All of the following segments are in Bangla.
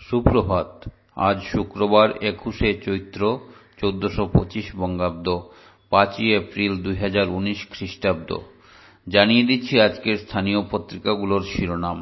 সুপ্রভাত। আজ শুক্রবার 21শে চৈত্র 1425 বঙ্গাব্দ, 5ই এপ্রিল 2019 খ্রিস্টাব্দ। জানিয়ে দিচ্ছি আজকের স্থানীয় পত্রিকাগুলোর শিরোনাম।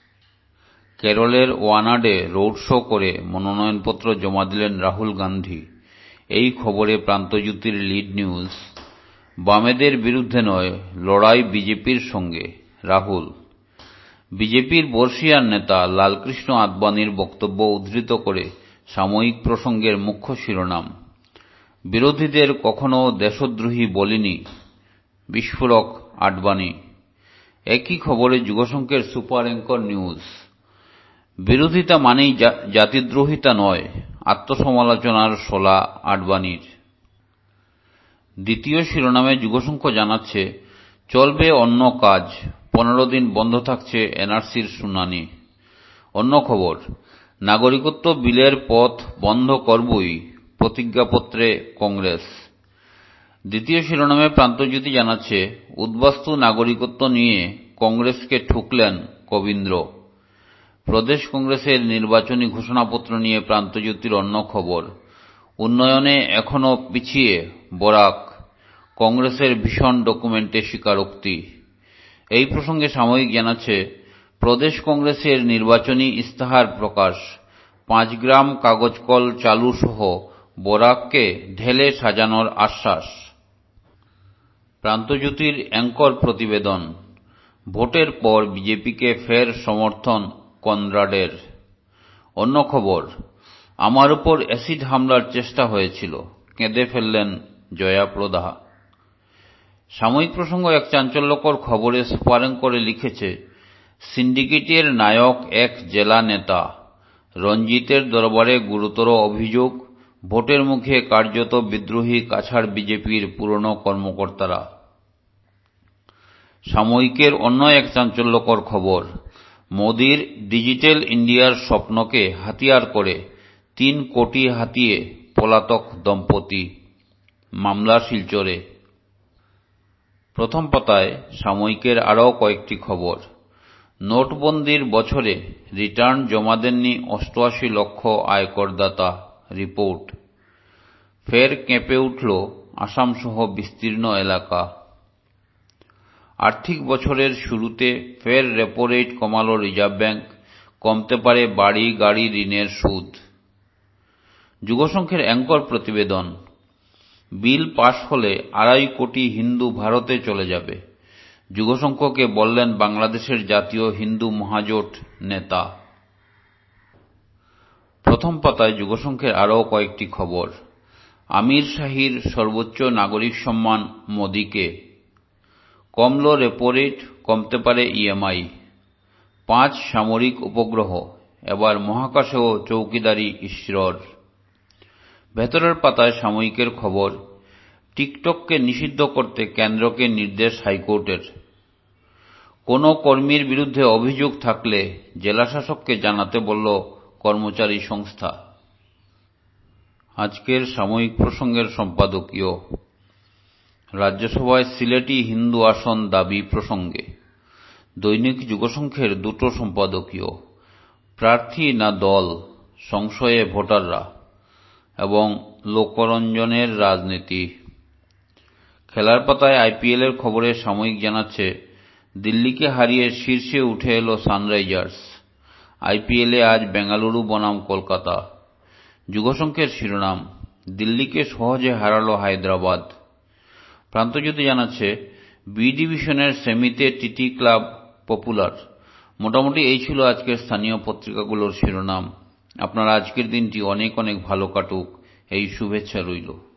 কেরলের ওয়ানাডে রোড শো করে মনোনয়নপত্র জমা দিলেন রাহুল গান্ধী। এই খবরে প্রান্তজ্যোতির লিড নিউজ। বামেদের বিরুদ্ধে নয়, লড়াই বিজেপির সঙ্গে, রাহুল। বিজেপির বর্ষীয়ান নেতা লালকৃষ্ণ আদবানির বক্তব্য উদ্ধৃত করে সাময়িক প্রসঙ্গের মুখ্য শিরোনাম। বিরোধীদের কখনো দেশদ্রোহী বলিনি, বিস্ফোরক আডবাণী। একই খবরে যুগসংঘের সুপার অ্যাঙ্কর নিউজ। বিরোধিতা মানেই জাতিদ্রোহিতা নয়, আত্মসমালোচনার শোলা আডবাণীর। দ্বিতীয় শিরোনামে যুগসংঘ জানাচ্ছে, চলবে অন্য কাজ, 15 দিন বন্ধ থাকছে এনআরসির শুনানি। অন্য খবর, নাগরিকত্ব বিলের পথ বন্ধ করবই, প্রতিজ্ঞাপত্রে কংগ্রেস। দ্বিতীয় শিরোনামে প্রান্তজ্যোতি জানাচ্ছে, উদ্বাস্তু নাগরিকত্ব নিয়ে কংগ্রেসকে ঠুকলেন কবীন্দ্র। প্রদেশ কংগ্রেসের নির্বাচনী ঘোষণাপত্র নিয়ে প্রান্তজ্যোতির অন্য খবর। উন্নয়নে এখনো পিছিয়ে বরাক, কংগ্রেসের ভীষণ ডকুমেন্টে স্বীকারোক্তি। এই প্রসঙ্গে সাময়িক জানাচ্ছে, প্রদেশ কংগ্রেসের নির্বাচনী ইস্তাহার প্রকাশ, 5 গ্রাম কাগজ কল চালু সহ বরাককে ঢেলে সাজানোর আশ্বাস। প্রান্তজ্যোতির অ্যাঙ্কর প্রতিবেদন। ভোটের পর বিজেপিকে ফের সমর্থন কনরাডের। অন্য খবর, আমার উপর অ্যাসিড হামলার চেষ্টা হয়েছিল, কেঁদে ফেললেন জয়াপ্রদা। সাময়িক প্রসঙ্গ এক চাঞ্চল্যকর খবরে সুপার অ্যাঙ্করে লিখেছে, সিন্ডিকেটের নায়ক এক জেলা নেতা, রঞ্জিতের দরবারে গুরুতর অভিযোগ, ভোটের মুখে কার্যত বিদ্রোহী কাছাড় বিজেপির পুরনো কর্মকর্তারা। সাময়িকের অন্য এক চাঞ্চল্যকর খবর, মোদির ডিজিটাল ইন্ডিয়ার স্বপ্নকে হাতিয়ার করে 3 কোটি হাতিয়ে পলাতক দম্পতি, মামলা শিলচরে। প্রথম পাতায় সাময়িকের আরও কয়েকটি খবর। নোটবন্দির বছরে রিটার্ন জমা দেননি 88 লক্ষ আয়করদাতা, রিপোর্ট। ফের কেঁপে উঠল আসামসহ বিস্তীর্ণ এলাকা। আর্থিক বছরের শুরুতে ফের রেপো রেট কমাল রিজার্ভ ব্যাংক, কমতে পারে বাড়ি গাড়ি ঋণের সুদ। যুগসংঘের অ্যাঙ্কর প্রতিবেদন। বিল পাশ হলে 2.5 কোটি হিন্দু ভারতে চলে যাবে, যুগসংঘকে বললেন বাংলাদেশের জাতীয় হিন্দু মহাজোট নেতা। প্রথম পাতায় যুগসংঘের আরও কয়েকটি খবর। আমির শাহীর সর্বোচ্চ নাগরিক সম্মান মোদিকে, কমল রেপো রেট, কমতে পারে ইএমআই। 5 সামরিক উপগ্রহ, এবার মহাকাশেও চৌকিদারি ইসরোর। ভেতরের পাতায় সাময়িকের খবর, টিকটককে নিষিদ্ধ করতে কেন্দ্রকে নির্দেশ হাইকোর্টের। কোনো কর্মীর বিরুদ্ধে অভিযোগ থাকলে জেলাশাসককে জানাতে বলল কর্মচারী সংস্থা। আজকের সাময়িক প্রসঙ্গের সম্পাদকীয়। রাজ্যসভায় সিলেটি হিন্দু আসন দাবি প্রসঙ্গে দৈনিক যুগসংঘের 2টো সম্পাদকীয়। প্রার্থী না দল, সংশয়ে ভোটাররা, এবং লোকরঞ্জনের রাজনীতি। খেলার পাতায় আইপিএলের খবরে সাময়িক জানাচ্ছে, দিল্লিকে হারিয়ে শীর্ষে উঠে এলো সানরাইজার্স। আইপিএলে আজ বেঙ্গালুরু বনাম কলকাতা। যুগসংঘের শিরোনাম, দিল্লিকে সহজে হারালো হায়দ্রাবাদ। প্রান্তজ্যোতি জানাচ্ছে, বি ডিভিশনের সেমিতে টিটি ক্লাব পপুলার। মোটামুটি এই ছিল আজকের স্থানীয় পত্রিকাগুলোর শিরোনাম। আপনার আজকের দিনটি অনেক অনেক ভালো কাটুক, এই শুভেচ্ছা রইল।